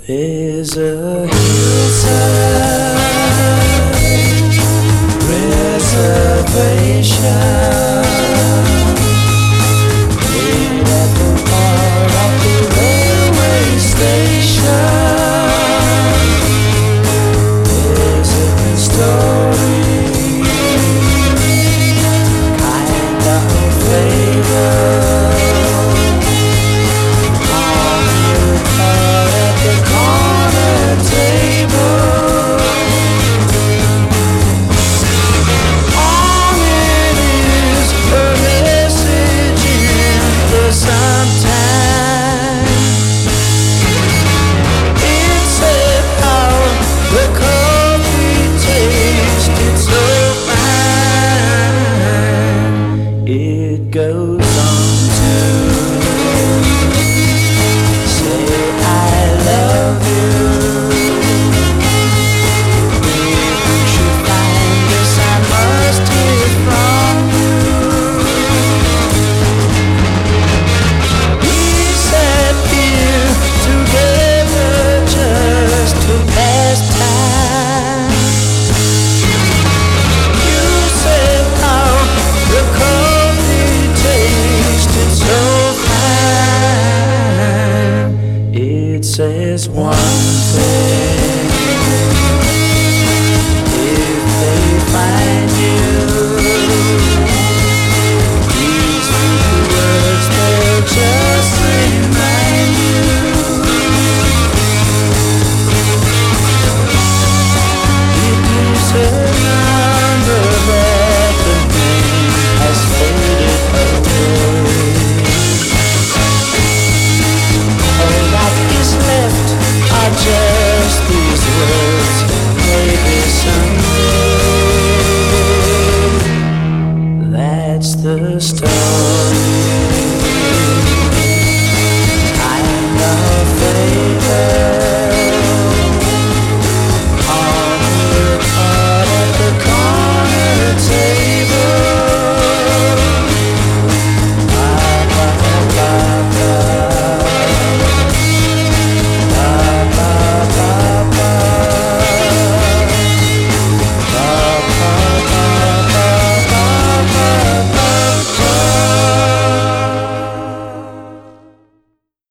There's a hillside reservation laid at the heart of the railway station. There's a good story, kind of flavor. It goes on to say I love you. If you should find this, I must hear from you. We sat here together just to pass time. You said how the coffee tasted so fine. It says one thing: if they find you, these few words they'll just remind you. It is a number that the name has faded away. All that is left are just these words. Maybe someday. That's the story.